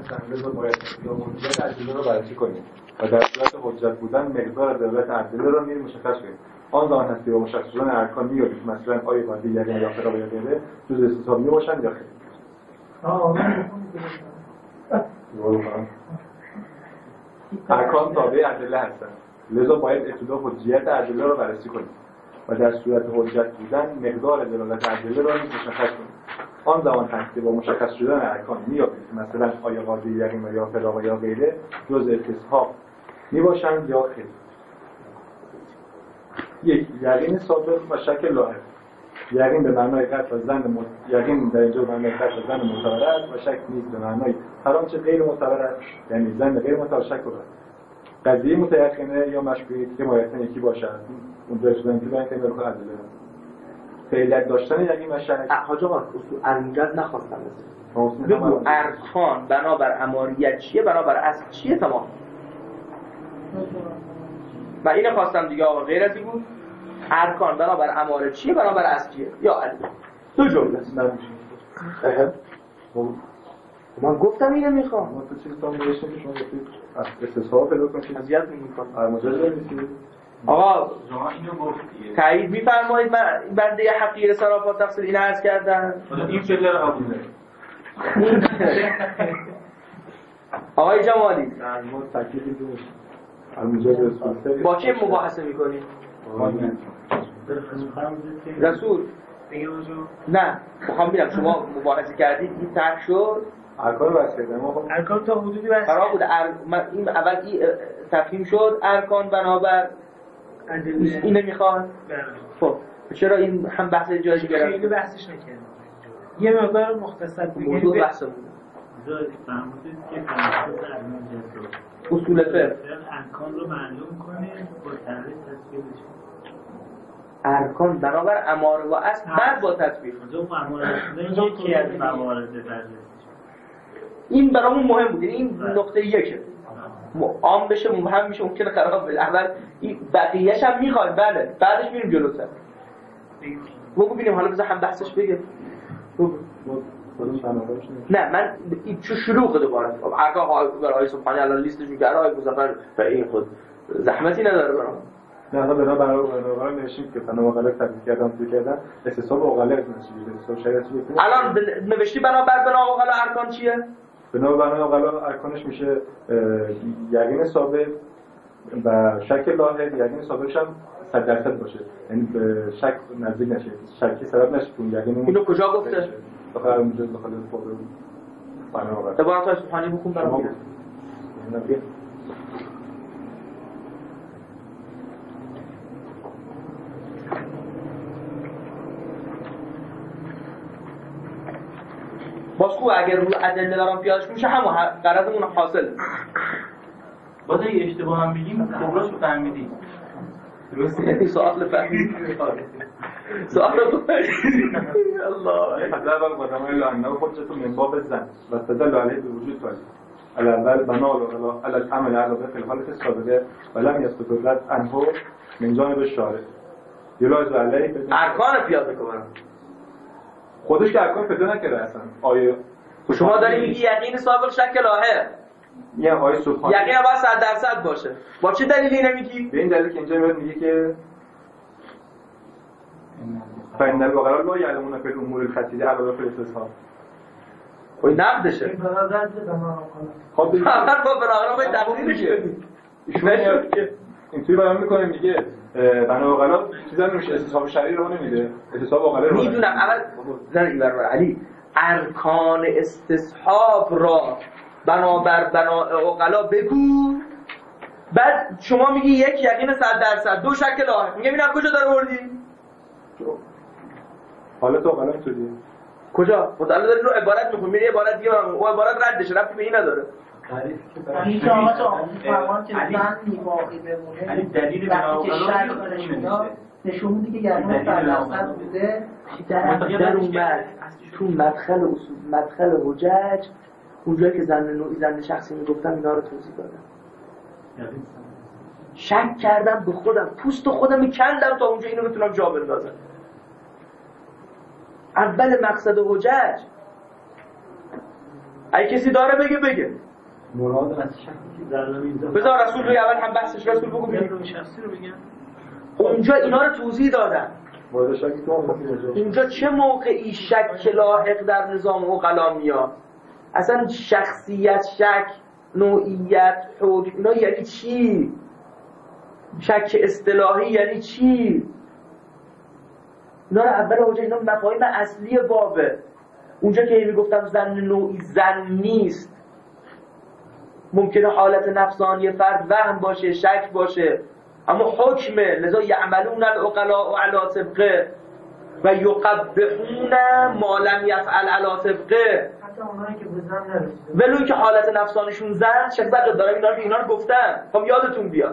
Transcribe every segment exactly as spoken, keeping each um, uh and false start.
نیستن، لذا باید اطلاع حجت ادله رو بررسی کنیم و در صورت حجت بودن مقدار دلالت ادله رو میریم مشخص کنیم. آن زمان هستی و مشخص شدن ارکان میابید مثلا آیا باید یقین یا فقا یا غیره جز استصحابی باشن یا خیر. آه ارکان تابع ادله هستن، لذا باید اطلاع حجیت ادله رو بررسی کنیم و در صورت حجت بودن مقدار دلالت ادله رو مشخص کنیم. آن زمان هست که با مشخص شدن ارکان میابید مثلا آیا قاضی یقین یا فقا یا غیره جز استصحاب میباشند یا خیر. یک، یقین ثابت و شک لاحق. یقین به معنای قطع و ظن مت... یقین در اینجا به معنای قطع و ظن معتبر است و شک نیز به معنای هر آنچه غیر معتبر است، یعنی ظن غیر معتبر شک بود. قضیه متيقنه یا مشکوکه که مایقن یکی باشد. اون دو شدن که باید که رو ادله. فعلیت داشتن یقین و شک. حاج آقا اصول امریت نخواستم بزنم. بگو ارکان بنابر اماریت چیه، بنابر اصل چیه تمام. و اینو خواستم دیگه آقا غیر از این بود. ارکان بنابر اماره چیه، بنابر اصل چیه؟ یا علی دو جمله است. اه من گفتم اینو میخوام. ما تو چیزی تام نوشتیم که شما گفتید استصحاب پیدا کنید. اذیت می‌کنید. مجاز نیستید. آقا شما اینو گفتید. تایید می‌فرمایید من بنده حقیر صرافات تفسیر این عرض کردن. این فعل رو قبول دارید. آقای جمالی ما تکلیفی داشتیم. با چه مباحثه می‌کنید؟ رسول نه میخوام ببینم شما مباحثه کردید این طرح شد ارکان بس کردم ما ارکان تا حدودی بس قرار بود ار... این اول این تفهیم شد ارکان بنابر اینو میخواد خب چرا این هم بحث جایی گرفت خیلی بحثش نکردیم یه مقدار مختصر بگیم موضوع بحث بود زاد فهمید که فلسفه علم جسد اصول فقه ارکان رو معلوم کنه با تعریف تصویر بشه ارکان برابر اماره و اصل بعد با تطبیق جو اماره اصل یکی از موارد درجه این برامون مهم بود این نقطه یکه عام بشه مبهم میشه ممکنه خراب بشه اول این بقیه‌اش هم میخوایم بله بعدش میریم جلوتر بگو ببینیم حالا بذار هم بحثش بگه نه من چه شروع دوباره ارکان برای سبحان الله لیستش میگه آقای مظفر و این خود زحمتی نداره برام نه حالا بنا برای برای نوشتیم که بنا مقاله تدریس کردم تو کردن استصحاب اوغله نوشتیم استصحاب شریعتی بکنیم الان نوشتی بنا بر بنا اوغله ارکان چیه بنا بنا اوغله ارکانش میشه یقین ثابت و شک لاحق یقین ثابتش هم صد درصد باشه یعنی به شک نزدیک نشه شکی سبب نشه اون یقین اینو کجا گفته بخاطر اونجا داخل فوق بنا اوغله عبارت سبحانی بخون برام باز خوب اگر رو ادله دارم پیادش میشه همون غرضمون حاصل باز اگه اشتباه هم بگیم کبراش رو فهمیدیم درسته سوال فهمیدیم سوال فهمیدیم الله حضر اول قدمه لعنه خودتون من باب زن و استدل علیه به وجود تولی الاول بنال علی العمل علاوه فی الحالت سابقه و لم یثبت رد عنه من جانب شارع یلاز علیه ارکان پیاده کنم خودش که ارکان پیدا نکرده اصلا آیه شما داری میگی یقین سابق شک لاحق یه آیه سبحان یقین باید صد درصد باشه با چه دلیلی اینو میگی به این دلیل که اینجا میاد میگه که فإن الوقراء لا يعلمون في الأمور الخطيرة علاوه فی الاستصحاب وای نقدشه خب فقط با برنامه باید تقدیرش کنی نشد که اینطوری بیان میکنه میگه بنا اوغلا چیزا نمیشه استصحاب شرعی رو نمیده استصحاب اوغلا رو میدونم اول زن برابر علی ارکان استصحاب را بنابر بنا اوغلا بگو بعد شما میگی یک یقین صد درصد دو شک لاحق میگم اینا کجا داره وردی حالا تو غلط شدی کجا مطالعه داری رو عبارت میخونی میری عبارت دیگه اون عبارت ردش ربطی به این نداره این که آقا تو فرمان که زن میواقعی بمونه دلیل بنا که شک نشون میده که یعنی صد درصد بوده در اون بعد تو مدخل اصول مدخل حجج اونجایی که زن نوعی زن شخصی میگفتم اینا رو توضیح دادم شک کردم به خودم پوست خودم کندم تا اونجا اینو بتونم جا بندازم اول مقصد حجج اگه کسی داره بگه بگه. مراد از شخصی که در نمیزه بذار رسول روی اول هم بحثش رسول بگو بگیم شخصی رو بگم. اونجا اینا رو توضیح دادن. مورد شکی تو اینجا چه موقعی شک لاحق در نظام عقلا میاد؟ اصلا شخصیت شک، نوعیت، حکم، اینا یعنی چی؟ شک اصطلاحی یعنی چی؟ اینا رو اول اونجا اینا مفاهیم اصلی بابه. اونجا که میگفتم زن نوعی زن نیست، ممکنه حالت نفسانی فرد وهم باشه، شک باشه، اما حکمه. لذا یعملون العقلاء علی طبقه و یقبحون ما لم یفعل علی طبقه. حتی اونایی که به زن نرسیده ولو که حالت نفسانیشون زن شک زد دارم اینا رو اینا رو گفتن. خب یادتون بیاد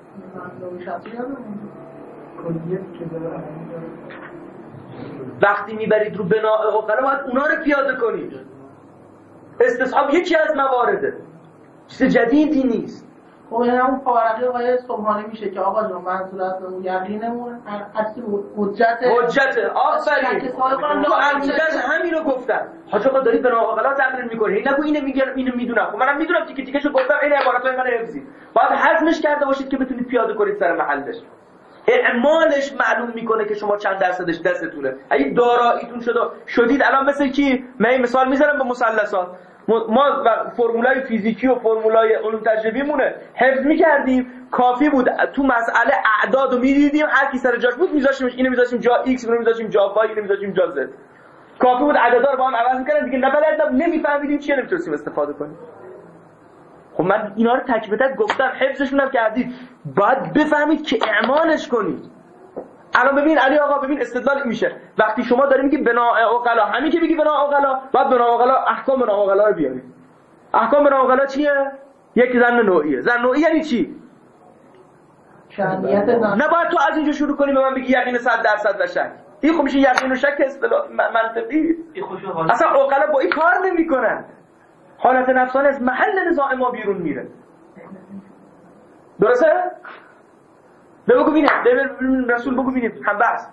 وقتی میبرید رو بناء عقلا باید اونا رو پیاده کنید. استصحاب یکی از موارده، چیز جدیدی نیست. خب این همون فارقی آقای سبحانی میشه که آقا جان منظورت اون یقینمون اصل حجت حجت آفرین تو عقیدت همین رو گفتم. حاج آقا دارید بناء عقلا تمرین میکنید، نگو اینو میگم اینو میدونم. خب منم میدونم تیکه تیکه‌شو گفتم، این عبارتای من حفظی باید هضمش کرده باشید که بتونید پیاده کنید سر محلش. اعمالش معلوم میکنه که شما چند درصدش دستتونه. اگه داراییتون شده شدید الان مثل کی؟ من این مثال میذارم به مثلثات. ما فرمولای فیزیکی و فرمولای علوم تجربیمونه حفظ میکردیم، کافی بود تو مسئله اعداد رو میدیدیم، هر کی سر جاش بود میذاشیمش، اینو میذاشیم جا x، اینو میذاشیم جا y، اینو میذاشیم جا z. کافی بود عددا رو با هم عوض میکردن دیگه. نه بلد نمیفهمیدیم چیه، نمیتونستیم استفاده کنیم. خب من اینا رو تک به تک گفتم، حفظشون هم کردید، باید بفهمید که اعمالش کنید. الان ببین علی آقا، ببین استدلال میشه وقتی شما داری میگی بناء عقلا، همین که میگی بناء عقلا باید بناء عقلا احکام بناء عقلا رو بیارید. احکام بناء عقلا چیه؟ یک زن نوعیه. زن نوعی یعنی چی؟ شأنیت زن. نه باید تو از اینجا شروع کنی به من بگی یقین صد درصد و شک. این خب میشه یقین و شک اصطلاح منطقی. اصلا عقلا با این کار نمیکنن. حالت نفسانه از محل نزاع ما بیرون میره. درسته؟ بگو ببینم، رسول بگو ببینیم هم بحث.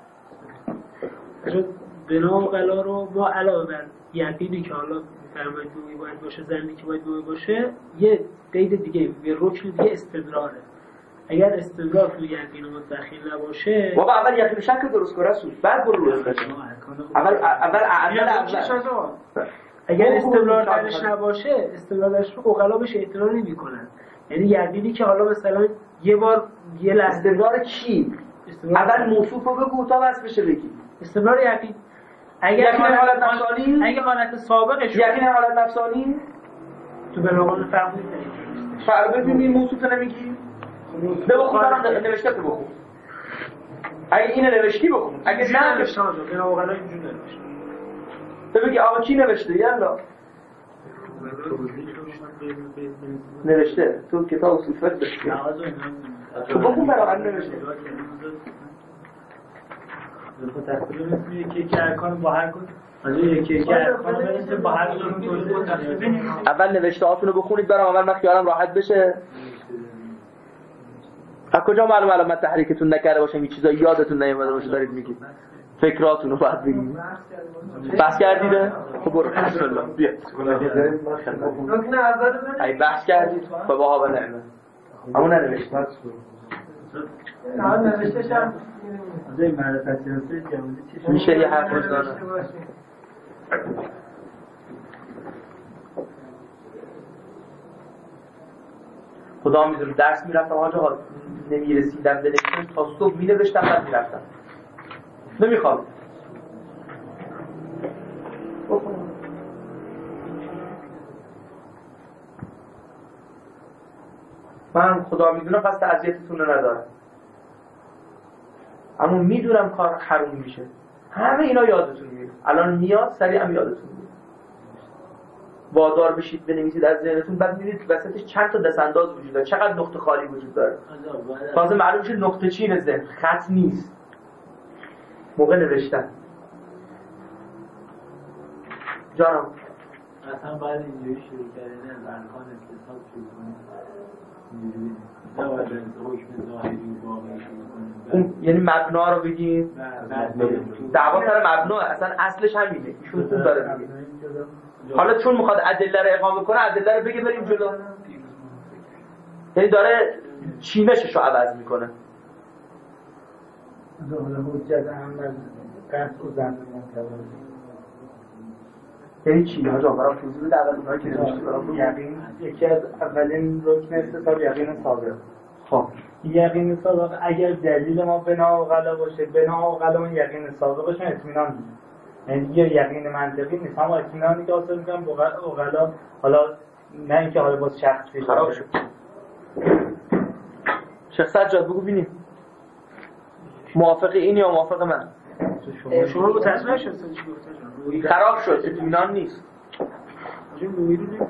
بنا عقلا رو ما علاوه بر یقینی که حالا فرمایید نوعی باید باشه، زنی که باید نوعی باشه، یه قید دیگه، یه رکن دیگه استدلاله. اگر استدلال تو یقین و متأخر نباشه، بابا اول یقین شک درست کن رسول، بعد برو رو استدلال. اول اول اول اگر استدلال درش نباشه، استدلالش رو عقلا بهش اعتراض نمی‌کنن. یعنی یقینی که حالا مثلا یه بار یه لحظه استدلال کی؟ اول موصوف رو بگو تا بس بشه بگی. استدلال یقین اگر حالت نفسانی، اگه حالت سابقش یقین حالت نفسانی تو بلاغت فرق می‌کنه. فرق ببین موصوف نمیگی؟ بگو خودم نوشته تو بخون. اگه اینو نوشتی بخون. اگه نه نوشته بنا عقلا اینجوری نوشته. تو بگی آقا کی نوشته؟ یالا نوشته تو کتاب اصول فقه داشتی. تو بخون برای نوشته. تو تفسیر می‌کنی که که ارکان با هر کدوم از یکی یکی ارکان برسه با هر کدوم توضیح بده. اول نوشته هاتون رو بخونید برام، اول من خیالم راحت بشه. از کجا معلومه الان من تحریکتون نکرده باشم این چیزا یادتون نیومده باشه دارید میگید؟ فکراتون رو باید بگید. بحث کردیده؟ خب برو بسم الله بیا. رکن اول ای بحث کردید با بها و نعمه. اما ننوشت. نه نوشتهش هم از این معرفت سیاسی جوازی چی میشه یه حرف بزنه. خدا میدونه درس میرفتم آقا نمیرسیدم بنویسم تا صبح مینوشتم بعد میرفتم. نمیخوام. من خدا میدونه پس اذیتتون رو ندارم. اما میدونم کار حروم میشه. همه اینا یادتون میاد. الان میاد سریع هم یادتون میاد. وادار بشید بنویسید از ذهنتون، بعد میبینید وسطش چند تا دستانداز وجود داره، چقدر نقطه خالی وجود داره. تازه معلوم میشه نقطه چین ذهن، خط نیست. موقع نوشتن. جانم اصلا بعد اینجوری شروع کردن از ارکان اقتصاد شروع کنیم. اینجوری نباید از حکم ظاهری و واقعی شروع کنیم. یعنی مبنا رو بگیم. دعوا سر مبنا، اصلا اصلش همینه. ایشون خوب داره میگه. حالا چون میخواد ادله رو اقامه کنه ادله رو بگه بریم جلو. یعنی داره چینشش رو عوض میکنه. حالا حجت هم از قصد و زن منتظر یعنی چی؟ ها جان برام توضیح بده. اول اونایی که نوشته برام یقین یکی از اولین رکن استصحاب یقین سابق. خب یقین سابق اگر دلیل ما بنا و غلا باشه، بنا و غلا اون یقین سابقش اطمینان میشه. یعنی یه یقین منطقی نیست، اما اطمینانی که حاصل می‌کنم با غلا، حالا نه اینکه حالا با شخصی خراب شد. شیخ سجاد بگو ببینیم موافق این یا موافق من؟ شما با تصمیح شد چی گفته؟ خراب شد، اطمینان نیست. چون روی رو نمی‌کنه.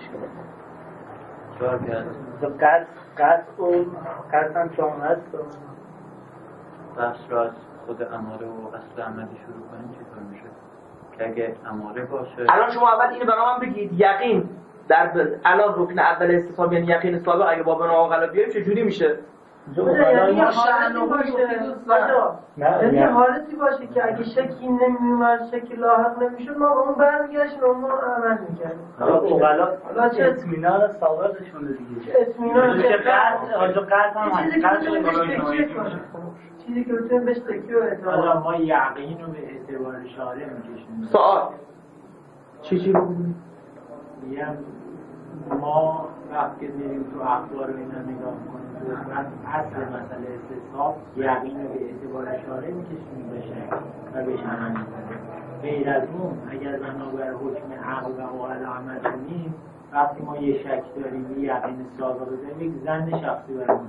چهار کرد. قد قد و قد هم شما هست. بحث رو از خود اماره و اصل عملی شروع کنیم چطور میشه؟ که اگه اماره باشه الان شما اول اینو برام بگید یقین در ب... الان رکن اول استصحاب یعنی یقین سابق اگه با بنا و غلا بیایم چه جوری میشه؟ یعنی یه حالتی باشه یعنی حالتی باشه که اگه شکی نمیومد شکی لاحق نمیشد ما به اون برمیگشتیم اون رو عمل میکردیم. حالا چه اطمینان سابقشون دیگه، اطمینان که قد آجا قد هم هست چیزی که بتونیم بهش تکیه و اعتماد. حالا ما یقین رو به اعتبار شارع میکشیم. سوال چی چی رو بگیم؟ میگم ما وقتی میریم تو اخبار و اینا نگاه کنیم از اصل مسئله استصحاب یقین رو به اعتبار شارع میکشیم بشه و بهش عمل میکنیم. غیر از اون اگر بنابر حکم عقل و عقل عمل کنیم وقتی ما یه شک داریم یه یقین سابقه داریم یک ظن شخصی برامون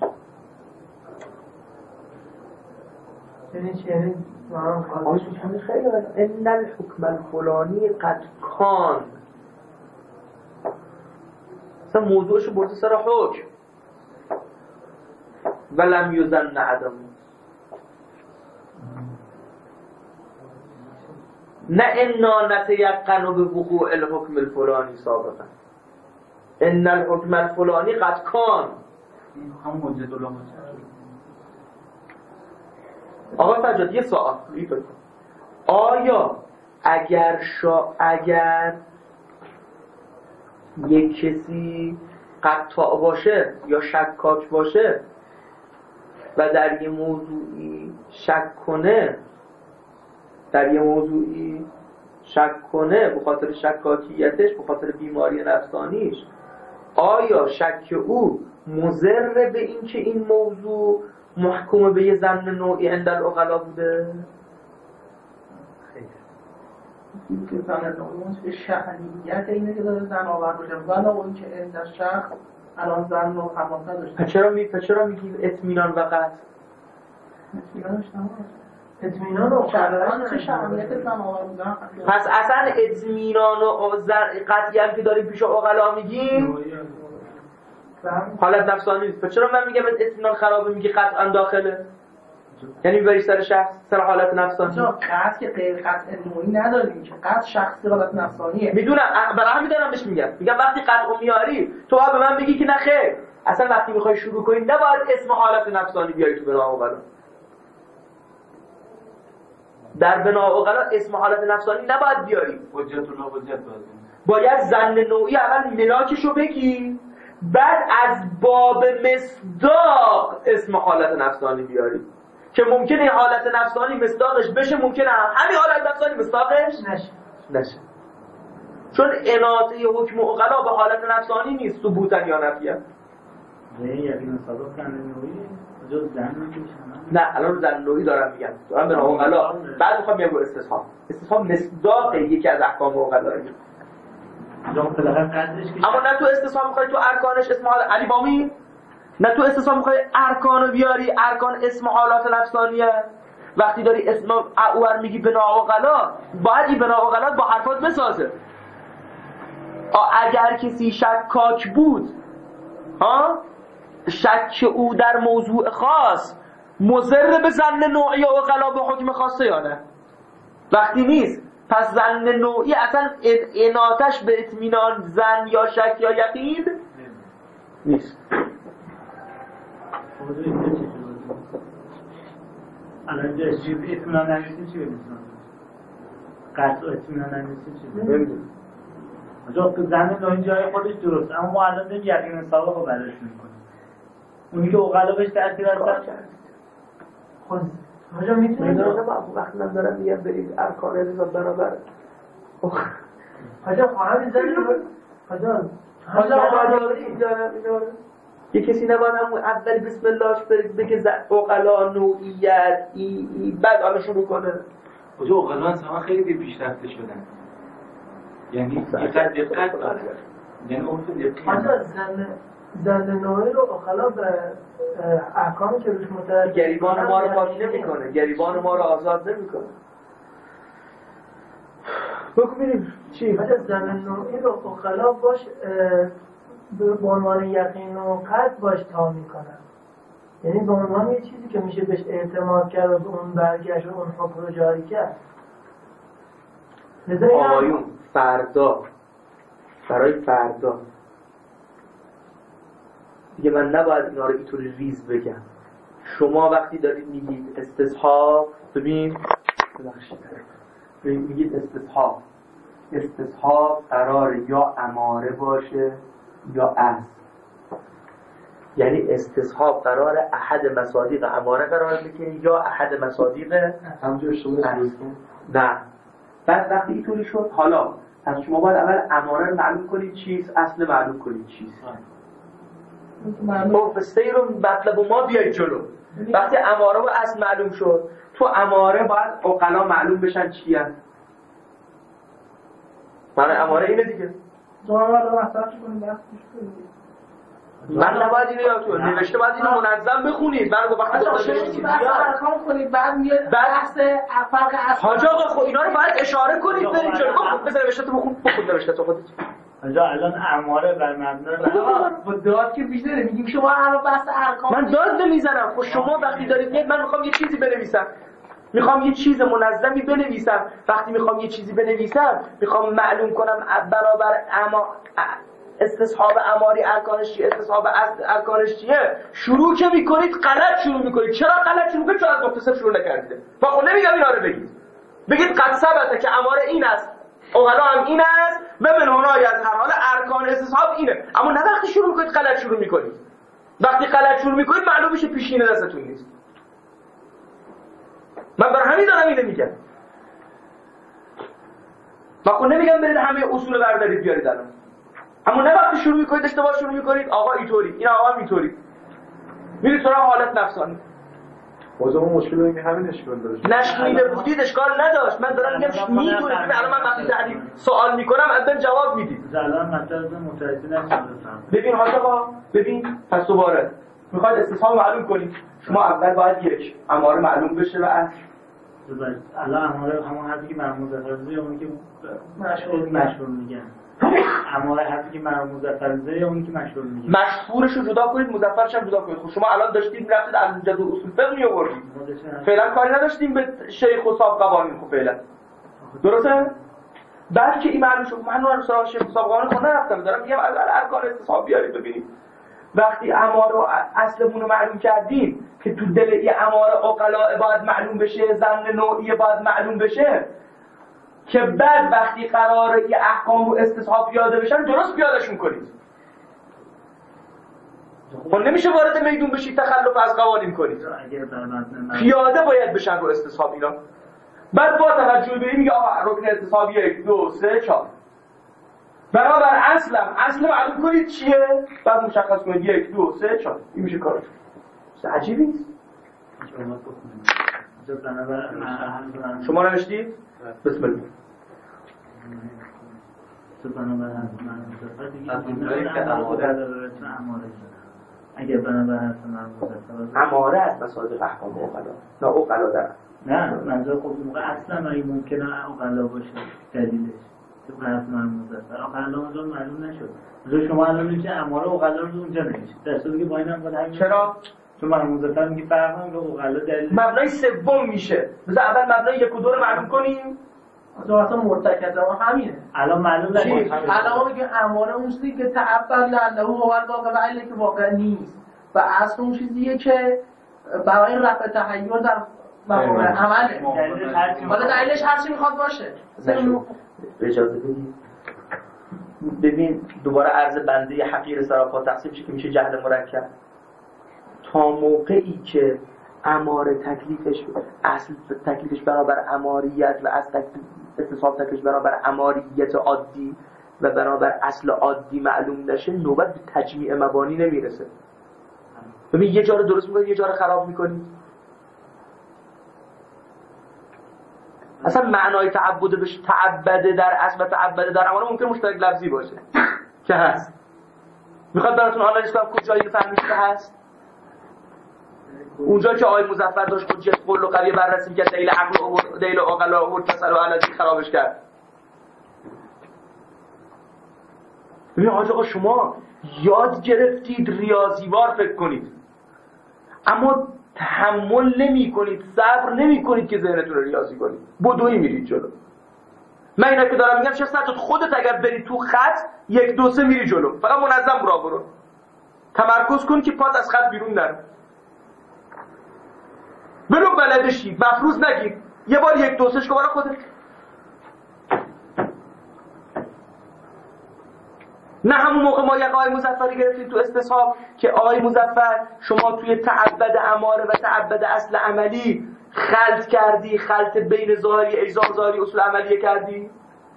یعنی چی؟ یعنی آنش همین خیلی بد ان الحکم الفلانی قد کان اصلا موضوعشو برده سر حکم ولم یظن عدم نه انا نتیقن به وقوع الحکم الفلانی سابقا ان الحکم الفلانی قد کان هم حجت علما. آقا سجاد یه سوال آیا اگر شا اگر یک کسی قطاع باشه یا شکاک باشه و در یه موضوعی شک کنه در یه موضوعی شک کنه به خاطر شکاکیتش به خاطر بیماری نفسانیش آیا شک او مضر به این که این موضوع محکوم به یه ظن نوعی عند العقلا بوده؟ این که ظن نوعی به شأنیت اینه که داره زن آور باشه ولی اون که عند شخص الان زن رو حواس نداشته. چرا می چرا میگی اطمینان و قطع؟ اطمینانش نماز اطمینان و شرعان چه شأنیت زن آور بودن؟ پس اصلا اطمینان و قطعی هم که داریم پیش عقلا میگیم حالت نفسانی نیست. چرا من میگم اطمینان خرابه میگی قطعا داخله؟ یعنی میبری سر شخص سر حالت نفسانی. چرا قطع که غیر قطع نوعی نداریم که قطع شخصی حالت نفسانیه. میدونم برای همین دارم بهش میگم میگم وقتی قطع میاری تو باید به من بگی که نه خیر اصلا وقتی میخوای شروع کنی نباید اسم حالت نفسانی بیاری تو بنا عقلا. در بنا عقلا اسم حالت نفسانی نباید بیاری. حجت الله حجت باید باید ظن نوعی اول ملاکشو بگی بعد از باب مصداق اسم حالت نفسانی بیاری که ممکنه این حالت نفسانی مصداقش بشه ممکنه همین حالت نفسانی مصداقش نشه نشه چون اناطه حکم عقلا به حالت نفسانی نیست ثبوتا یا نفیا. نه یقین سابق ظن نوعی جز ظن میشه. نه الان ظن نوعی دارم میگم دارم به عقلا بعد میخوام میگم استصحاب استصحاب مصداق یکی از احکام عقلایی. اما نه تو استصحاب میخوای تو ارکانش اسم حالت علی بامی نه تو استصحاب میخوای ارکانو بیاری ارکان اسم حالات نفسانیه وقتی داری اسم اور میگی بنا عقلا باید این بنا عقلا با حرفات بسازه. اگر کسی شکاک بود ها شک او در موضوع خاص مضر به ظن نوعی و عقلا به حکم خاصه یا نه؟ وقتی نیست پس ظن نوعی اصلا اناتش به اطمینان ظن یا شک یا یقین نیست. الان جا چی اطمینان نمیسیم چی بمیسیم؟ قطع و اطمینان نمیسیم چی بمیسیم؟ آجا زن نوعی جای خودش درست، اما ما الان داریم یقین سابق رو بررسی میکنیم. اونی که اوغلا بهش تأثیر هستن خود آجا میتونید وقتی من دارم میگم برید ارکان حساب برابر آجا خواهد زنی آجا آجا آجا یه کسی نباید همون اول بسم اللهش برید بگه اوغلا نوعیت ای ای بعد حالا شروع کنه. آجا اوغلا اصلا خیلی پیشرفته شدن، یعنی دقت دقت داره، یعنی اون دقیق آجا زن زن نوعی رو اوغلا به احکامی که روش متعلق گریبان ما رو پاک نمی‌کنه، گریبان ما رو آزاد نمی‌کنه. بگو میریم چی؟ آجا زن نوعی رو اوغلا باش به عنوان یقین و قطع باش تا میکنن، یعنی به عنوان یه چیزی که میشه بهش اعتماد کرد و به اون برگشت و اون حکم رو جاری کرد. آقایون فردا برای فردا دیگه من نباید اینا رو اینطوری ریز بگم. شما وقتی دارید میگید استصحاب، ببین ببخشید میگید استصحاب، استصحاب قرار یا اماره باشه یا اصل. یعنی استصحاب قرار احد مصادیق اماره قرار بگیره یا احد مصادیق همونجور شما نه. بعد وقتی اینطوری شد حالا از شما باید اول اماره رو معلوم کنید چیست، اصل معلوم کنید چیست. خب سیر رو مطلب ما بیاید جلو. وقتی اماره و اصل معلوم شد، تو اماره باید اوغلا معلوم بشن چی هست. معنی اماره اینه دیگه. دوران رو مصرف کنید بحث کنید. من نباید اینو یادتون نوشته، باید اینو منظم بخونید. من گفت وقتی گذاشتید بحث ارکان کنید، بعد میاد بحث فرق اصل. حاج آقا خب اینا رو باید اشاره کنید برید جلو. بذار نوشته تو بخون، بخون نوشته تو خودت. آجا الان اماره بر مبنای با داد که بیشتره میگیم شما الان بحث ارکان. من داد نمیزنم. خب شما وقتی دارید میگید من میخوام یه چیزی بنویسم، میخوام یه چیز منظمی بنویسم، وقتی میخوام یه چیزی بنویسم میخوام معلوم کنم برابر اما استصحاب اماری ارکانش چیه، استصحاب ارکانش چیه. شروع که میکنید غلط شروع میکنید. چرا غلط شروع میکنید؟ چون از نقطه صفر شروع نکردید. و خب نمیگم اینا رو بگید، بگید قد ثبته که اماره این است، اوغلا هم این است و من هنای از هر حال ارکان استصحاب اینه. اما نه وقتی شروع میکنید غلط شروع میکنید. وقتی غلط شروع میکنید معلوم میشه پیشینه دستتون نیست. من برای همین دارم اینو میگم. من خب نمیگم برید همه اصول بردارید بیارید الان، اما نه وقتی شروع میکنید اشتباه شروع میکنید آقا اینطوری این آقا اینطوری میرید سراغ حالت نفسانی. بازم اون مشکل اینه که همین اشکال داشت. نشنیده بودید اشکال نداشت. من دارم میگم میتونید. الان من وقتی تحلیل سوال میکنم ازن جواب میدید. الان مطلب متوجه نشدم. ببین حاج آقا ببین پس دوباره میخواید استصحاب معلوم کنید، شما اول باید یک اماره معلوم بشه و اصل. الان اماره همون حرفی که مرموز فرضی اون که مشهور مشهور میگن. اماره حرفی که مرموز فرضی اون که مشهور میگن. مشهورش رو جدا کنید، مظفرش هم جدا کنید. خب شما الان داشتید رفتید از جدول اصول فقه می آوردید. فعلا کاری نداشتیم به شیخ و صاحب قوانین. خب فعلا درسته؟ بعد که این معلوم شد من رو سراغ شیخ و صاحب قوانین خود نرفتم، دارم میگم از ارکان استصحاب بیارید ببینید. وقتی اماره و اصلمون رو معلوم کردیم که تو دل این اماره اوغلا باید معلوم بشه، ظن نوعی باید معلوم بشه، که بعد وقتی قراره یه احکام و استصحاب پیاده بشن درست پیادهشون کنید. خب نمیشه وارد میدون بشید تخلف از قوانین کنید. پیاده باید بشن رو استصحاب اینا. بعد با توجه به این میگه آقا رکن استصحاب یک دو سه چهار برابر اصلم اصل معلوم کنید چیه، بعد مشخص کنید یک دو سه چهار. این میشه کارش. عجیبی نیست؟ شما نوشتید؟ بسم الله. اگر بنابر حرف من اماره از مصادیق احکام اوغلا نه اوغلا در نه منظور خب موقع اصلا اگه ممکنه اوغلا باشه دلیلش تو حرف من مزفر اوغلا اونجا معلوم نشد. مثلا شما الان میگید اماره اوغلا رو اونجا نمیشه، در صورتی که با اینم بود همین. چرا؟ چون من مزفر میگه فرق هم به اوغلا دلیل مبنای سوم میشه. مثلا اول مبنای یک و دو رو معلوم کنیم. اصلا مرتکز ما همینه. الان معلوم نشد. الان میگه اماره اون چیزی که تعبد لعنه هو واقع و علی که واقع نیست و اصل اون چیزیه که برای رفع تحیر در مفهوم عمله. حالا دلیلش هر چی میخواد باشه. اجازه بدید ببین دوباره عرض بنده حقیر سراپا تقسیم میشه که میشه جهل مرکب. تا موقعی که اماره تکلیفش اصل تکلیفش برابر اماریت و اصل استصحاب تکلیفش برابر اماریت عادی و برابر اصل عادی معلوم نشه، نوبت به تجمیع مبانی نمیرسه. ببین یه جا رو درست میکنی یه جا رو خراب میکنی. اصلا معنای تعبد بهش تعبده در اصل و تعبده در اماره ممکن مشترک لفظی باشه که هست. میخواد براتون آنالیز کنم کجایی فهمید که هست. اونجا که آقای مظفر داشت حجت قول و قوی بررسی کرد دلیل عقل و دلیل عقل و تصل و علازی خرابش کرد. ببین آقا شما یاد گرفتید ریاضیوار فکر کنید اما تحمل نمی کنید، صبر نمی کنید که ذهنتون رو ریاضی کنید، بدوی میرید جلو. من اینا که دارم میگم چه ساعت خودت اگر بری تو خط یک دو سه میری جلو، فقط منظم برو برو تمرکز کن که پات از خط بیرون نره. برو بلدشی مفروض نگیر، یه بار یک دو سهش کن برای خودت. نه همون موقع ما یک آقای مظفری گرفتیم تو استصحاب که آقای مظفر شما توی تعبد اماره و تعبد اصل عملی خلط کردی، خلط بین ظاهری اجزام ظاهری اصول عملیه کردی.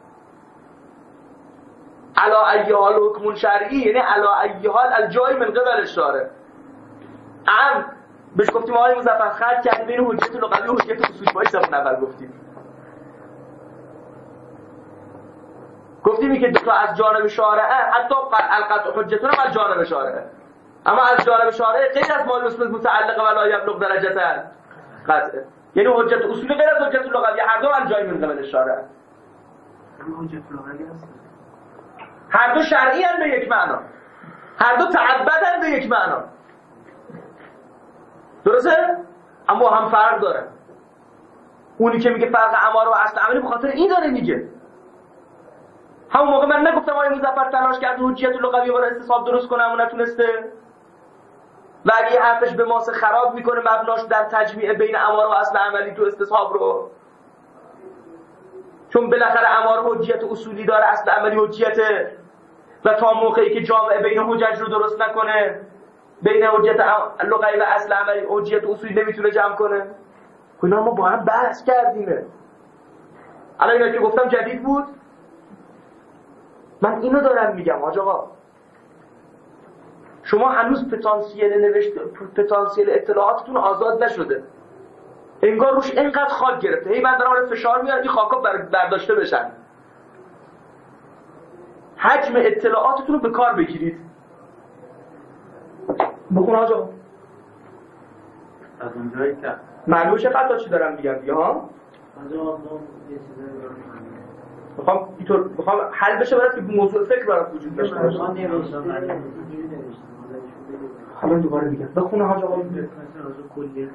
علا ای حال حکم شرعی یعنی علا ای حال الجای من قبل الشارع. ام بهش گفتیم آقای مظفر خلط کردی بین حجت لغوی و حجت اصولی. باید زمان اول گفتیم گفتیم که دو تا از جانب شارعه، حتی القطع حجتون هم از جانب شارعه، اما از جانب شارعه غیر از ما اسم متعلقه ولا یبلغ درجه قطعه، یعنی حجت اصولی غیر از حجت لغوی، هر دو از جای من قبل شارعه. حجت لغوی هست، هر دو شرعی هستند به یک معنا، هر دو تعبدند به یک معنا، درسته؟ اما هم فرق داره. اونی که میگه فرق اماره و اصل عملی به خاطر این داره میگه. همون موقع من نگفتم آقای مظفر تلاش کرد حجیت لغوی برای استصحاب درست کنه اما نتونسته، و اگه حرفش به ماسه خراب میکنه مبناش در تجمیع بین اماره و اصل عملی تو استصحاب رو، چون بالاخره اماره حجیت اصولی داره اصل عملی حجیته، و تا موقعی که جامعه بین حجج رو درست نکنه بین حجیت لغوی و اصل عملی حجیت اصولی نمیتونه جمع کنه. اینا ما با هم بحث کردیمه. الان اینا که گفتم جدید بود، من اینو دارم میگم حاج آقا شما هنوز پتانسیل نوشت پتانسیل اطلاعاتتون آزاد نشده، انگار روش اینقدر خاک گرفته، هی من دارم فشار میارم این خاکا برداشته بشن. حجم اطلاعاتتون رو به کار بگیرید. بخون حاج آقا از اونجایی که معلومه چقدر چی دارم میگم دیگه ها. حاج آقا یه چیزایی میخوام اینطور میخوام حل بشه برای که موضوع فکر برات وجود داشته باشه. من نوشتم اینجوری نوشتم حالا دوباره میگم بخونه حاج آقا مثلا از کلیت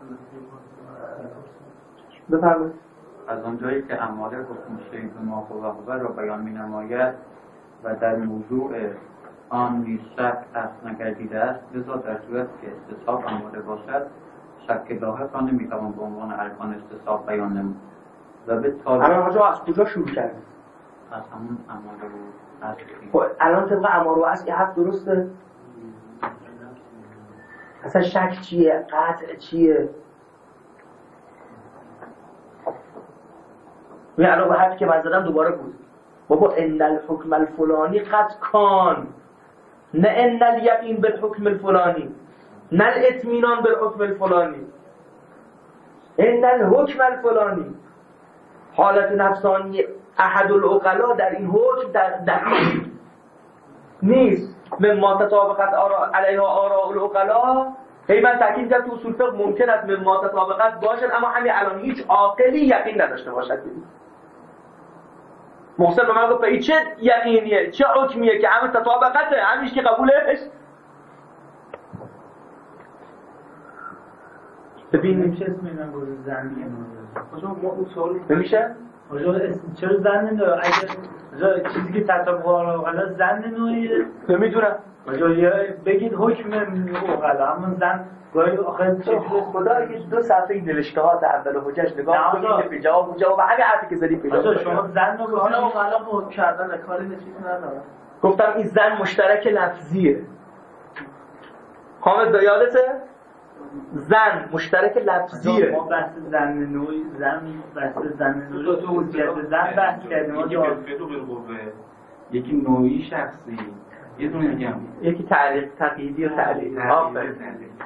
بفرمایید. از اونجایی که اماره حکم شیء ما هو را بیان می‌نماید و در موضوع آن نیز شک اصل نگردیده است، لذا در صورت که استصحاب اماره باشد شک لاحق را نمی‌توان به عنوان ارکان استصحاب بیان نمود. و به طالب الان حاج آقا از کجا شروع کردیم؟ از همون اماره و اصل. خب الان طبق اماره و اصل یه حرف درسته؟ اصلا شک چیه؟ قطع چیه؟ می الان به حرفی که من زدم دوباره بود. بابا ان الحکم الفلانی قد کان، نه ان الیقین بالحکم الفلانی، نه الاطمینان بالحکم الفلانی، ان الحکم الفلانی. حالت نفسانی احد العقلا در این حکم در دقیق نیست. مما تطابقت آرا علیها آراء العقلا. هی من تاکید کردم تو اصول فقه ممکن است مما تطابقت باشد اما همین الان هیچ عاقلی یقین نداشته باشد. محسن به من گفت این چه یقینیه چه حکمیه که همه تطابقته، همیش که قبولش. ببین نمیشه اسم اینا گذاشت زنی نمیشه. نمیشه؟ چرا زن نوعی؟ اگه چیزی که تطابق اقلا زن نوعیه؟ نمیدونم بگید حکم اقلا همون زن گاهی آخر چیزی خدا یه دو صفحه نوشتهات اول حجج نگاه کنید به جواب جواب همین حرفی که زدی پیدا کنید. شما زن رو حالا اقلا حکم کردن کاری به چیز نداره. گفتم این زن مشترک لفظیه. حامد یادته؟ زن مشترک لفظیه. ما بحث زن نوعی زن بحث زن نوعی تو توضیحات زن بحث کردیم. یکی بالفعل و بالقوه، یکی نوعی شخصی، یه دونه دیگه هم یکی تعلیق تقییدی و تعلیق. آفرین.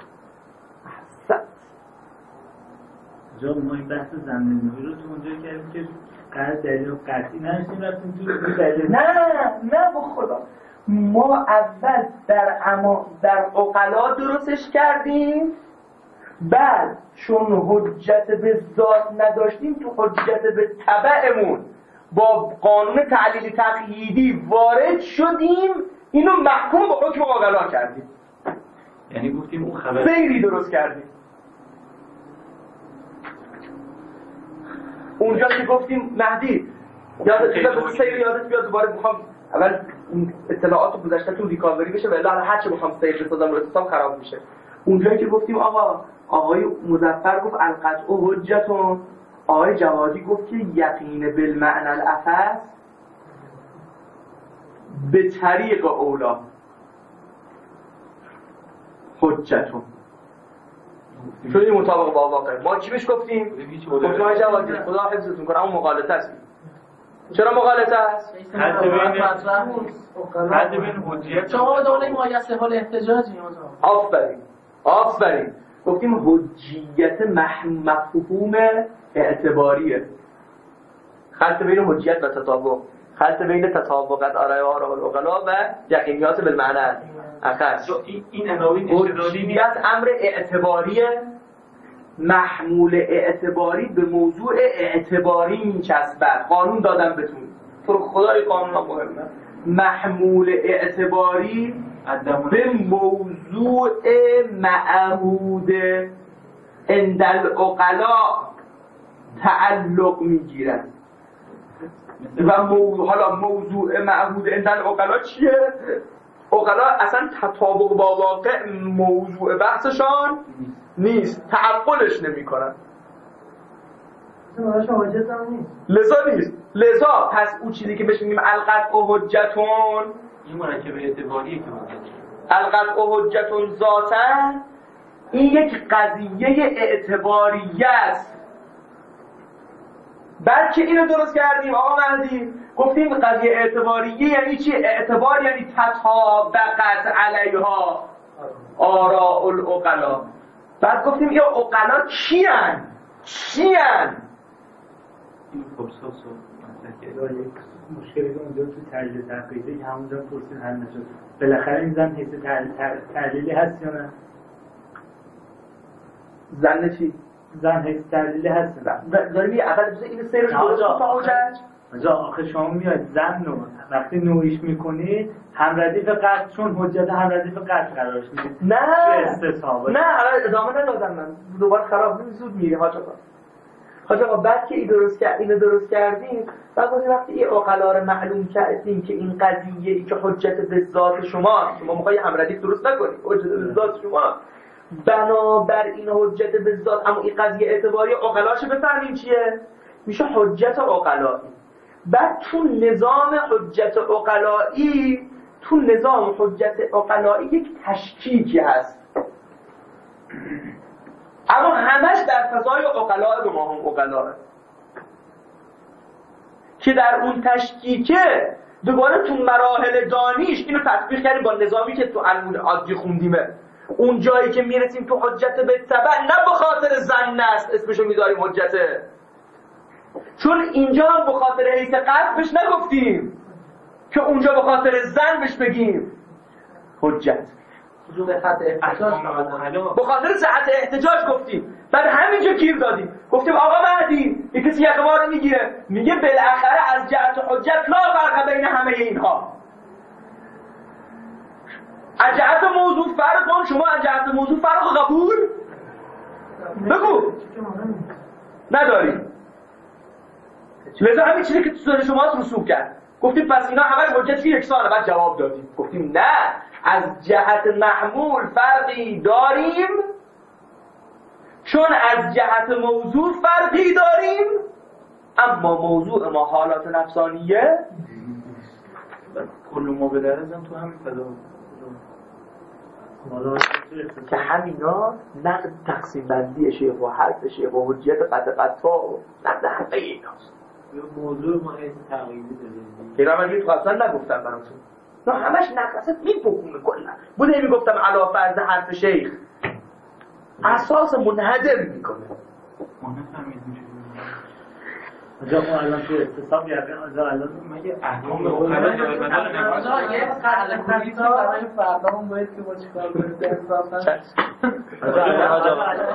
جا ما این بحث زن نوعی رو تو اونجا کردیم که قرار دلیل قطعی نشیم رفتیم تو دلیل. نه نه به خدا ما اول در اما در عقلا درستش کردیم، بعد چون حجت به ذات نداشتیم تو حجت به تبعمون با قانون تعلیل تقییدی وارد شدیم، اینو محکوم به حکم عقلا کردیم. یعنی گفتیم اون خبر سیری درست کردیم. اونجا که گفتیم مهدی یادت بیاد سیر یادت بیاد دوباره میخوام اول این اطلاعات گذشته‌تون ریکاوری بشه، ولی الان هر چه بخوام سیر بسازم رسوسام خراب میشه. اونجایی که گفتیم آقا آقای مظفر گفت القطع و حجتون، آقای جوادی گفت که یقین بالمعنى الافس به طریق اولا حجتون شدی مطابق با واقع. ما چی بهش گفتیم؟ گفتیم آقای جوادی خدا حفظتون کنه اون مغالطه است. چرا مغالطه است؟ حد بین حد بین حجیت شما دوله مایسته حال احتجاجی آفرین آفرین گفتیم حجیت مفهوم اعتباریه، خلط بین حجیت و تطابق، خلط بین تطابقات آرای آراء العقلا و یقینیات بالمعنى اخص. این عناوین حجیت امر اعتباریه، محمول اعتباری به موضوع اعتباری میچسبد. قانون دادم بهتون تو خدای قانون ها مهمه. محمول اعتباری به موضوع معهود عند العقلا تعلق میگیرد و موضوع حالا موضوع معهود عند العقلا چیه؟ عقلا اصلا تطابق با واقع موضوع بحثشان نیست، تعقلش نمی کنن، لذا نیست. لذا پس اون چیزی که بهش میگیم القطع و حجتون، این مرکب اعتباریه که القطع و حجتون ذاتاً این یک قضیه اعتباریه است. بعد که اینو درست کردیم آقا مهدی گفتیم قضیه اعتباریه یعنی چی؟ اعتبار یعنی تطابقت علیها آراء العقلا. بعد گفتیم این عقلا کیان؟ کیان؟ این خبساس و یک مشکلی که اونجا تو تحلیل تقییده که همونجا پرسید حل نشد. بالاخره این زن حیث تحلیلی هست یا نه؟ زن چی؟ زن حیث تحلیلی هست یا نه؟ داریم یه اول بزن این سیرش درست تا حجج؟ آجا آخه شما میاد زن رو وقتی نوعیش میکنید هم ردیف قطع، چون حجت هم ردیف قطع قرارش میدید. نه نه الان ادامه ندادم من دوباره خراب نمی زود میره حاج آقا. حاج آقا بعد که این درست کرد اینو درست کردیم بعد وقتی این عقلا رو معلوم کردیم که این قضیه ای که حجت به ذات شما شما میخوای هم ردیف درست نکنید حجت به ذات شما بنابر این حجت به ذات، اما این قضیه اعتباری عقلاشو بفهمیم چیه؟ میشه حجت عقلایی. بعد تو نظام حجت عقلایی تو نظام حجت عقلایی یک تشکیکی هست، اما همش در فضای عقلاء به ما هم عقلاء که در اون تشکیکه دوباره تو مراحل دانیش اینو تطبیق کردیم با نظامی که تو علمون عادی خوندیمه. اون جایی که میرسیم تو حجت به تبع نه به خاطر زن است اسمشو میذاریم حجته، چون اینجا هم به خاطر حیث قطع بهش نگفتیم که اونجا به خاطر زن بهش بگیم حجت. به خاطر صحت احتجاج گفتیم، بعد همینجا گیر دادیم گفتیم آقا مهدی یک کسی یک بار میگیره میگه بالاخره از جهت حجت لا فرق بین همه اینها. از جهت موضوع فرق کن، شما از جهت موضوع فرق قبول بگو نداری. لذا همین چیزی که تو ذهن شما رسوب کرد گفتیم پس اینا همه حجت یکسانه. بعد جواب دادیم گفتیم نه، از جهت محمول فرقی داریم، چون از جهت موضوع فرقی داریم، اما موضوع ما حالات نفسانیه. کل ما به درزم تو همین فضا که همینا نقد تقسیم بندی شیخ و حرف شیخ و حجیت قطع قطع و نقد همه ایناست. موضوع ما این تغییری داریم که را من یه تو اصلا نگفتم براتون، نه همش نقد اصلا میپکونه کلا. بوده میگفتم علا فرض حرف شیخ اساس منحدر میکنه. ما نفهمید میشه آجا ما الان تو اتصاب یقین آجا الان مگه احکام اوقلا داره بدل آجا یه قطع کلیتی برای فردامون باید که ما چیکار کنیم انصافا. آجا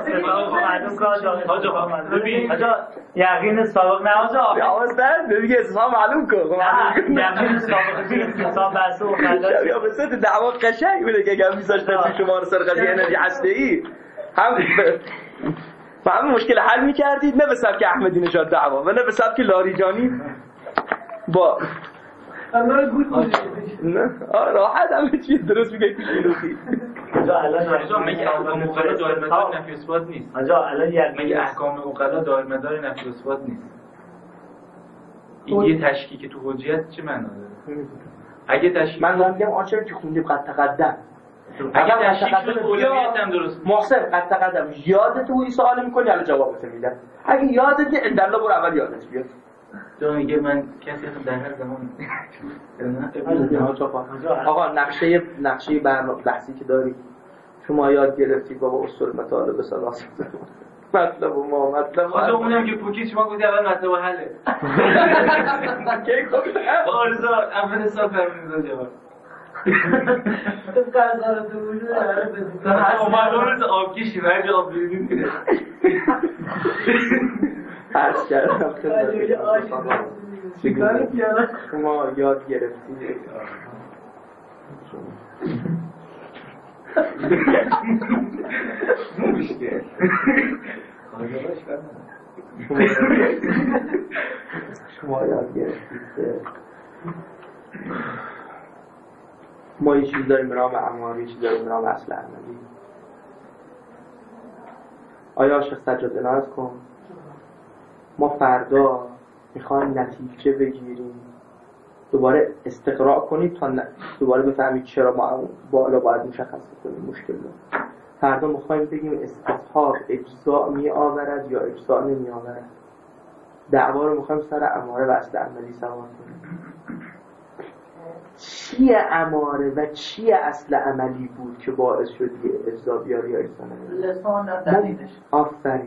آجا آجا ببین آجا یقین سابق نه آجا آواز در ببین اسمها معلوم کن. یقین سابق که اتصاب بحث اوقلا یا به صورت دعوا قشنگ بوده که اگر میذاشتن تو شما رو سر قضیه انرژی هسته‌ای هم و همه مشکل حل می‌کردید، نه به سبک احمدی نژاد دعوا و نه به سبک لاریجانی با الله گوش نه راحت همه چیز درست میگه کیلوسی. آجا الان آجا مگه احکام اوقلا دائر مدار نفی اثبات نیست. آجا الان یقین مگه احکام اوقلا دائر مدار نفی اثبات نیست. این یه تشکیک که تو حجیت چه معنا داره؟ اگه تشکیک من دارم میگم آنچه که خوندیم قد تقدم، اگه تشکیک شد اولویت هم درست محسن قد تقدم یادت او سوال میکنی الان جوابت میدم. اگه یادت اندالله برو اول یادت بیاد. تو میگه من کسی هم در هر زمان آقا نقشه نقشه برنامه بحثی که داری شما یاد گرفتید بابا اصول مطالب سلاس مطلب و ما مطلب آجا اونم که پوکی شما گفتی اول مطلب و حله کی گفت آرزا اول سال فرمونید جواب تو قضا تو وجود داره بزن اومدون رو آبکشی برای آب بیریم کنه عرض کردم چیکار کردن شما یاد گرفتید مشکل شما یاد گرفتید که ما یه چیز داریم به نام اماری، یه چیز داریم به نام اصل عملی. آیا شیخ سجاد عنایت کن ما فردا میخوایم نتیجه بگیریم، دوباره استقراء کنید تا دوباره بفهمید چرا ما بالا باید مشخص کنیم مشکل رو. فردا میخوایم بگیم استصحاب اجزاء می آورد یا اجزاء نمی آورد. دعوا رو میخوایم سر اماره و اصل عملی سوار کنیم. چیه اماره و چیه اصل عملی بود که باعث شد یه اجزا بیاری یا اجزا نمیاری؟ لسان و دلیلش. آفرین.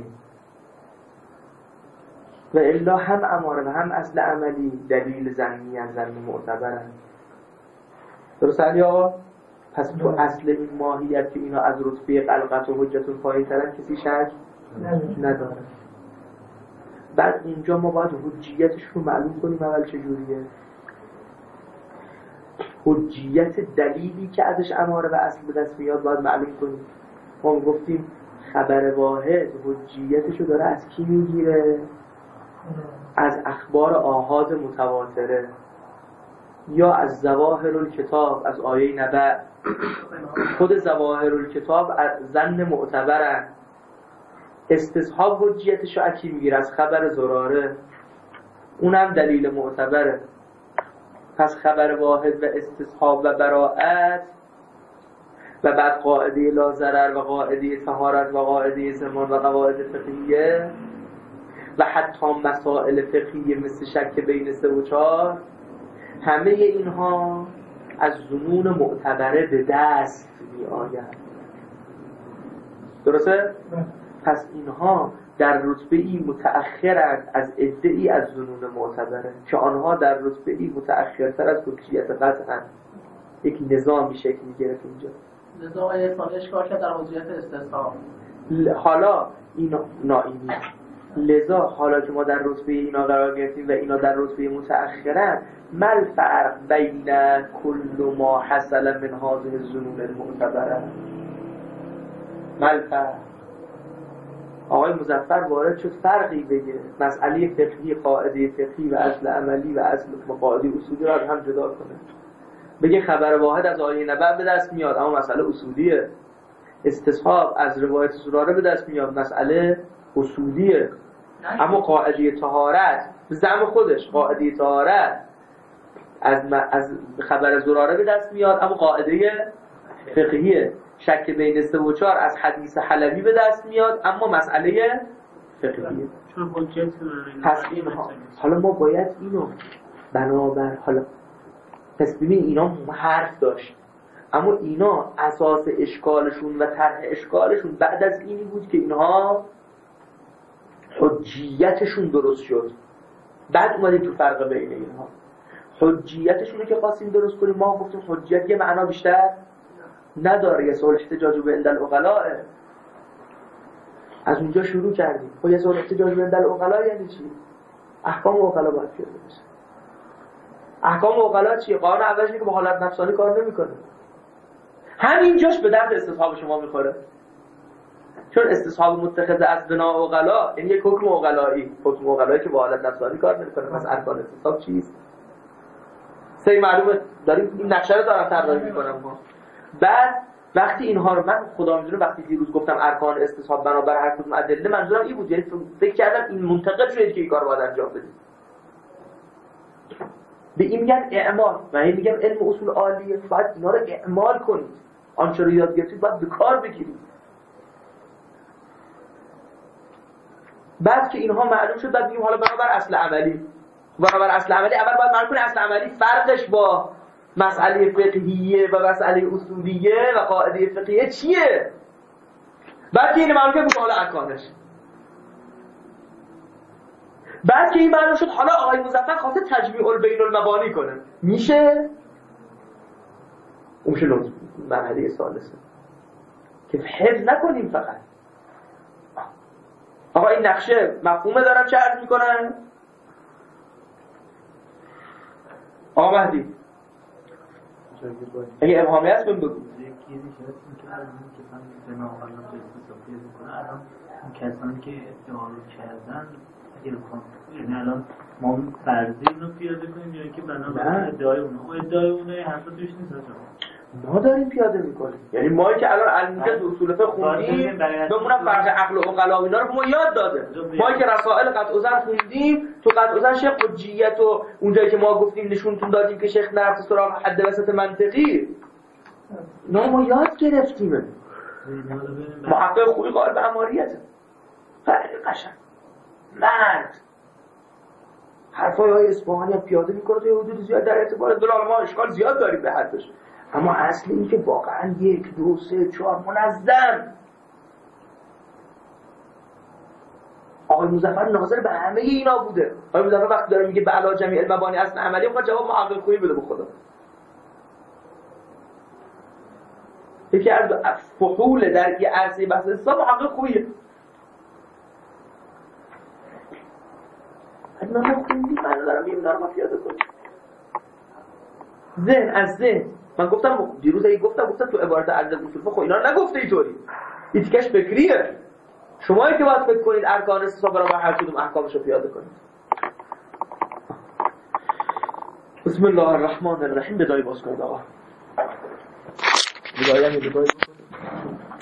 و الا هم اماره و هم اصل عملی دلیل ظنی از ظن معتبرن. درست علی آقا؟ پس تو اصل این ماهیت که اینا از رتبه قلقت و حجت پایین‌ترن کسی شک نداره. بعد اینجا ما باید حجیتش رو معلوم کنیم اول چجوریه؟ حجیت دلیلی که ازش اماره و اصل به دست میاد باید معلوم کنیم. ما گفتیم خبر واحد حجیتشو داره از کی میگیره؟ از اخبار آحاد متواتره یا از ظواهر الکتاب، از آیه نبأ. خود ظواهر الکتاب ظن معتبرن. استصحاب حجیتشو از کی میگیره؟ از خبر زراره، اونم دلیل معتبره. پس خبر واحد و استصحاب و براءت و بعد قاعده لا ضرر و قاعده طهارت و قاعده زمان و قواعد فقهیه و حتی مسائل فقهیه مثل شک بین سه و چهار، همه اینها از ظنون معتبره به دست می آید. درسته؟ پس اینها در رتبه‌ای متأخرند از عده‌ای از ظنون معتبره که آنها در رتبه‌ای متأخرتر از حجیت قطعاً. یک نظامی شکل می‌گرفت اینجا. نظام اسلامی اشکال کرد در حجیت استصحاب. حالا اینا نائینی لذا حالا که ما در رتبه اینا قرار گرفتیم و اینا در رتبه متأخرن، مل فرق بین کل ما حصل من هذه الظنون المعتبره؟ مل فرق آقای مظفر وارد شد فرقی بگه مسئله فقهی، قاعده فقهی و اصل عملی و اصل قاعده اصولی را هم جدا کنه. بگه خبر واحد از آیه نبأ به دست میاد اما مسئله اصولیه. استصحاب از روایت زراره به دست میاد مسئله اصولیه. اما قاعده طهارت به زعم خودش قاعده طهارت از از خبر زراره به دست میاد اما قاعده فقهیه. شک بین سه و چهار از حدیث حلبی به دست میاد اما مسئله فقهیه. چون حجت پس اینها حالا ما باید اینو بنابر حالا پس ببین اینا حرف داشت اما اینا اساس اشکالشون و طرح اشکالشون بعد از اینی بود که اینها حجیتشون درست شد. بعد اومدیم تو فرق بین اینها حجیتشون رو که خواستیم درست کنیم ما گفتیم حجیت یه معنا بیشتر نداره. یه سوال احتجاج به عند العقلاء از اونجا شروع کردیم. خب یه سوال احتجاج به عند العقلاء یعنی چی؟ احکام عقلا باید پیاده بشه. احکام عقلا چیه؟ قانون اولش اینه که با حالت نفسانی کار نمیکنه. همینجاش به درد استصحاب شما میخوره. چون استصحاب متخذ از بنا عقلا یعنی یک حکم عقلایی، حکم عقلایی که با حالت نفسانی کار نمیکنه. پس ارکان استصحاب چیست؟ سه معلومه داریم این نقشه رو دارم طراحی میکنم ما. بعد وقتی اینها رو من خدا میدونه وقتی دیروز گفتم ارکان استصحاب بنابر هر کدوم ادله منظورم این بود، یعنی فکر کردم این منتقد شده که این کارو باید انجام بدیم. به این میگن اعمال و این میگن علم اصول عالیه. باید اینا رو اعمال کنید. آنچه رو یاد گرفتید باید به کار بگیرید. بعد که اینها معلوم شد بعد میگیم حالا بنابر اصل عملی. بنابر اصل عملی اول باید معلوم کنید اصل عملی فرقش با مسئله فقهیه و مسئله اصولیه و قاعده فقهیه چیه؟ بعد که این معلوم کنید حالا ارکانش. بعد که این معلوم شد حالا آقای مظفر خواسته تجمیع البین المبانی کنه میشه؟ اون میشه لطف مرحله ثالثه که حفظ نکنیم فقط. آقا این نقشه مفهومه دارم چه عرض میکنن؟ آقا مهدی اگه ابهامی هست بهم بگو. کسانی که ادعا کردن یعنی الان ما فرضی رو پیاده کنیم یا اینکه بنابراین ادعای اونها اون ادعای اونها حرف توش نیست ما داریم پیاده میکنیم. یعنی ما که الان علمیت اصول فقه خوندیم بمونم فرق عقل و عقلا و اینا رو ما یاد داده. ما که رسائل قطع و زن خوندیم تو قطع و زن شیخ حجیت و اونجایی که ما گفتیم نشونتون دادیم که شیخ نرفت سراغ حد وسط منطقی نه ما یاد گرفتیم. محقق خوبی قائل به اماریته خیلی قشنگ مرد حرفای های اصفهانی هم پیاده میکنه توی حدود زیاد در اعتبار دلال ما اشکال زیاد داریم به حرفش اما اصل این که واقعا یک دو سه چهار منظم. آقای مظفر ناظر به همه اینا بوده. آقای مظفر وقتی داره میگه به علا جمیع المبانی اصل عملی میخواد جواب محقق خوبی بده به خدا. یکی از فحول در یه عرصه بحث حساب محقق خوبیه. حتما ما خوندیم من دارم میگم دارم ما پیاده کنیم ذهن از ذهن. من گفتم دیروز اگه گفتم گفتم تو عبارت عرض اصول فقه اینا رو نگفته اینطوری. این تیکش فکریه. شمایی که باید فکر کنید ارکان استصحاب را با هر کدوم احکامش رو پیاده کنید. بسم الله الرحمن الرحیم. بدای باز کنید آقا. بدای هم بدای